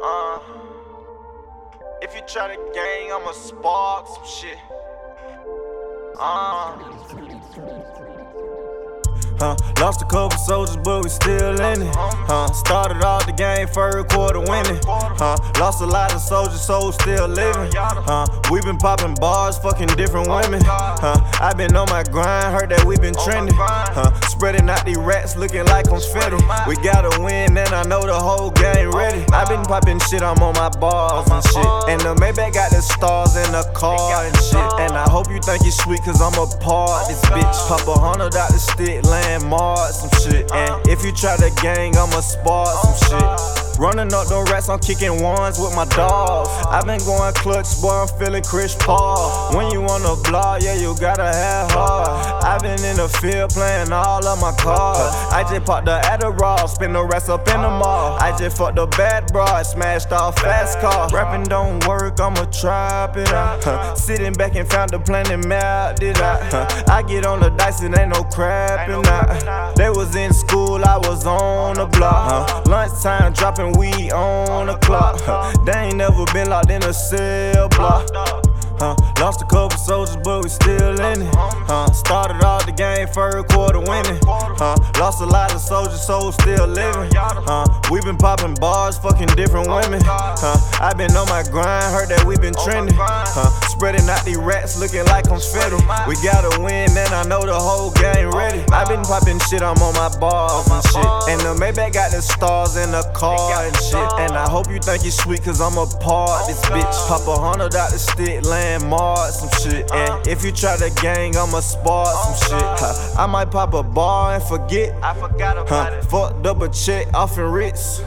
Uh, if you try to gang, I'ma spark some shit. Lost a couple soldiers, but we still in it. Started off the game, third quarter winning. Lost a lot of soldiers, so still living. We been popping bars, fucking different women. I been on my grind, heard that we been trending. Spreading out these rats, looking like confetti. We gotta win, and I know the whole game ready. I been popping shit, I'm on my bars and shit. And the Maybach got the stars in the car and shit. And I hope you think it's sweet, cause I'm a part this bitch. Pop 100 out the stick, landmark some shit. And if you try to gang, I'ma spark some shit. Running up them rats, I'm kicking ones with my dogs. I been going clutch, boy, I'm feeling Chris Paul. When you on the block, yeah, you gotta have heart. I been in the field playing all of my cards. I just popped the Adderall, spin the rest up in the mall. I just fucked the bad broad, smashed off fast car. Rapping don't work, I'ma trap it out. Sitting back and found the plan and mapped it out. I get on the dice and ain't no crapping out. They was in school, I was on the block. Lunchtime dropping weed on the clock. They ain't never been locked in a cell block. Lost a couple soldiers, but we still in it. Started off the game, third quarter winning. Lost a lot of soldiers, so still living. We been popping bars, fucking different women. I been on my grind, heard that we been trending. Spreading out these rats, looking like confetti. We gotta win, and I know the whole game ready. I been popping shit, I'm on my bars and shit. And the Maybach got the stars in the car and shit. And I hope you think it's sweet, cause I'm a part this bitch. Pop 100 out the stick, landmark some shit. And if you try to gang, I'ma spark some shit. I might pop a bar and forget. I forgot about it. Fucked up a check off in Ritz.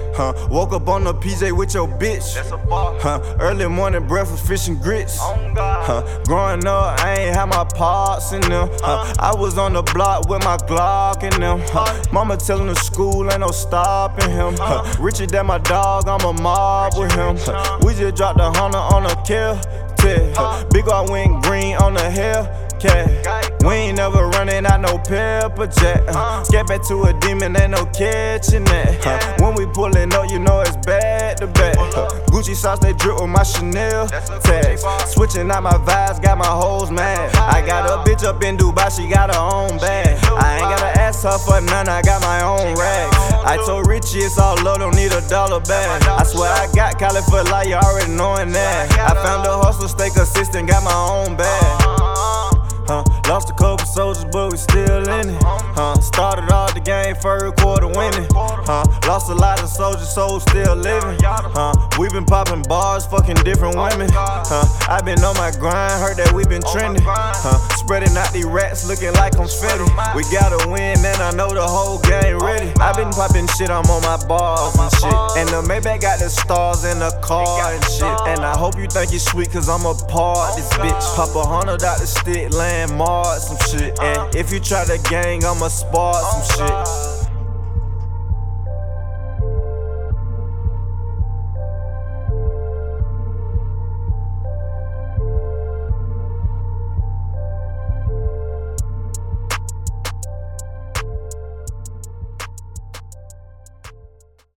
Woke up on the PJ with your bitch. That's a bar. Early morning breakfast, fish and grits. Growing up, I ain't had my pops in them. I was on the block with my Glock in them. Mama telling the school ain't no stopping him. Richer than my dog, I'm a mob with him. We just dropped 100 on a kill. Big ol' went green on the Hellcat. We ain't never running out no pepper jack. Get back to a demon, ain't no catching that. When we pullin' up, you know it's back to back. Gucci socks, they drip with my Chanel tags. Switching out my vibes, got my hoes mad. I got a bitch up in Dubai, she got her own bag. I ain't gotta ask her for none, I got my own rag. I told Richie it's all love, don't need a dollar bag. I swear I got Cali for life, you already knowing that. I found a hustle, stay consistent, got my own bag. Lost a couple soldiers, but we still in it. Started off the game, third quarter winning. Lost a lot of soldiers, so still living. We been popping bars, fucking different women. I been on my grind, heard that we been trending. Spreading out these rats, looking like confetti. We gotta win, and I know the whole game ready. I been popping shit, I'm on my bars and shit. And the Maybach got the stars in the car and shit. And I hope you think it's sweet, cause I'm a part this bitch. Pop 100 out the stick, landmark some shit. And if you try to gang, I'ma spark some shit.